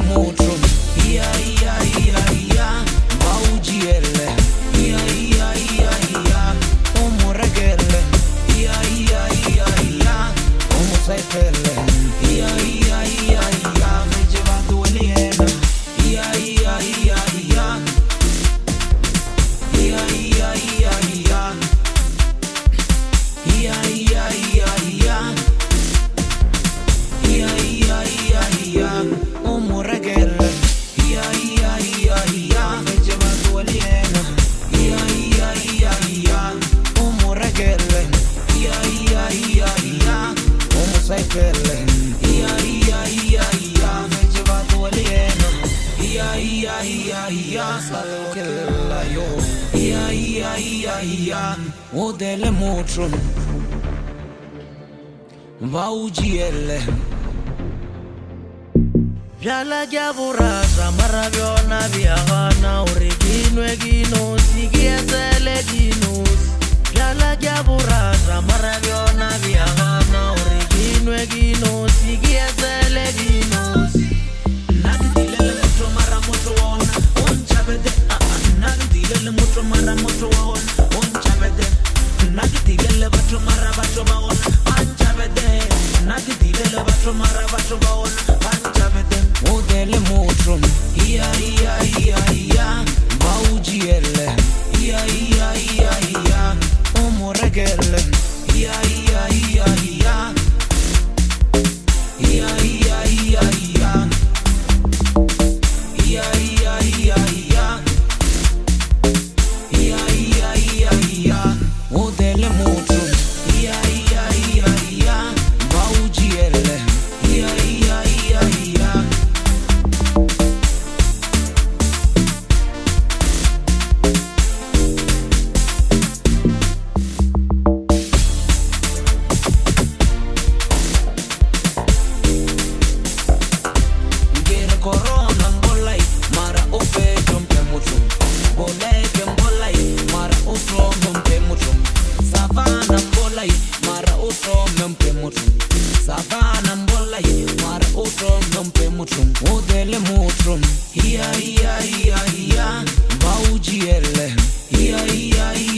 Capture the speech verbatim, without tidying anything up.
mutro. Ia ia ia ia. Baugielle. Ia ia ia ia. Omoregelle. Ia ia ia ia. Omosaipelle. Ia ia ia ia. Mejevatu eliena. Ia ia ia ia. Ia ia ia ia. Ia ia ia ia. Ia ia ia ia. Omoregelle. Ia ia ia ia. Mejevatu eliena. Ia ia ia ia. Omoregelle. Ia ia ia ia. Omosaipelle. Ia ia ia ia. Mejevatu eliena. Ia ia ia ia. Salokella yo. Ia ia ia ia. Odele mutro. Baugielle. Vyala jaburasa maraviona viagana urikinwe ginos igiesele ginos. Vyala jaburasa maraviona viagana urikinwe ginos igiesele ginos. Nagdilele mutro mara mutro ona. Onchabede. Nagdilele mutro mara mutro ona. Onchabede. Nagdilele batro mara batro ona. Anchabede. Nagdilele batro mara batro ona. Anchabede. Odele mutro. Ia ia ia ia. Baugielle. Ia ia ia ia. Omoregelle. Ia ia ia ia. Ia ia ia ia. Ia ia ia ia. Ia ia ia ia. Odele mutro. Ia ia ia ia. Baugielle. Ia ia ia ia. Gere corona mbolai. Mara ofe jompe mutro. Bolai mbolai. Mara otro jompe mutro. Savana mbolai. Mara otro jompe mutro. Savana mbolai. Mara otro jompe mutro. Odele mutro. Ia ia ia ia. Baugielle. Ia ia ia.